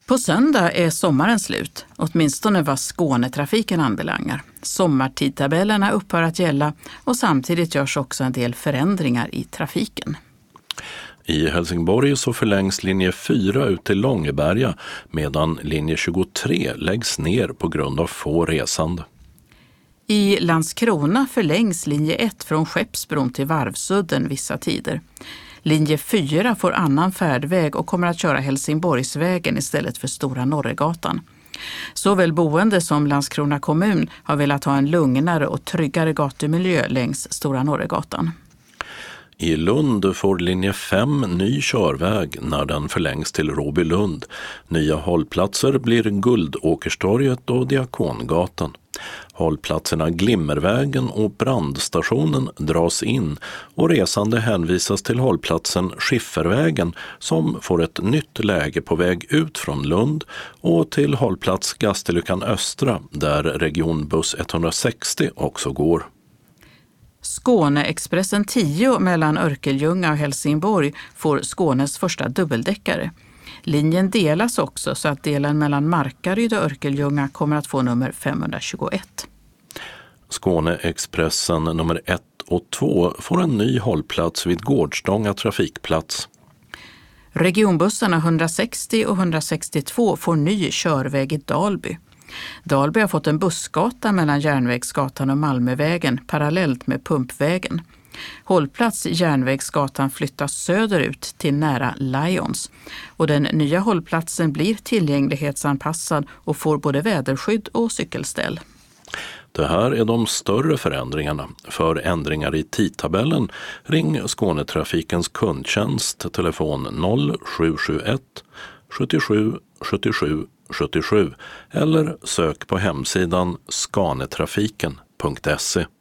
På söndag är sommaren slut, åtminstone vad Skånetrafiken anbelangar. Sommartidtabellerna upphör att gälla och samtidigt görs också en del förändringar i trafiken. I Helsingborg så förlängs linje 4 ut till Långeberga medan linje 23 läggs ner på grund av få resande. I Landskrona förlängs linje 1 från Skeppsbron till Varvsudden vissa tider. Linje 4 får annan färdväg och kommer att köra Helsingborgsvägen istället för Stora Norregatan. Såväl boende som Landskrona kommun har velat ha en lugnare och tryggare gatumiljö längs Stora Norregatan. I Lund får linje 5 ny körväg när den förlängs till Råbylund. Nya hållplatser blir Guldåkerstorget och Diakongatan. Hållplatserna Glimmervägen och Brandstationen dras in och resande hänvisas till hållplatsen Skiffervägen som får ett nytt läge på väg ut från Lund och till hållplats Gastelukan Östra där regionbuss 160 också går. Skåneexpressen 10 mellan Örkelljunga och Helsingborg får Skånes första dubbeldäckare. Linjen delas också så att delen mellan Markaryd och Örkelljunga kommer att få nummer 521. Skåneexpressen nummer 1 och 2 får en ny hållplats vid Gårdstånga trafikplats. Regionbussarna 160 och 162 får ny körväg i Dalby. Dalby har fått en bussgata mellan Järnvägsgatan och Malmövägen parallellt med Pumpvägen. Hållplats i Järnvägsgatan flyttas söderut till nära Lions och den nya hållplatsen blir tillgänglighetsanpassad och får både väderskydd och cykelställ. Det här är de större förändringarna. För ändringar i tidtabellen ring Skånetrafikens kundtjänst telefon 0771 77 77 77 eller sök på hemsidan skanetrafiken.se.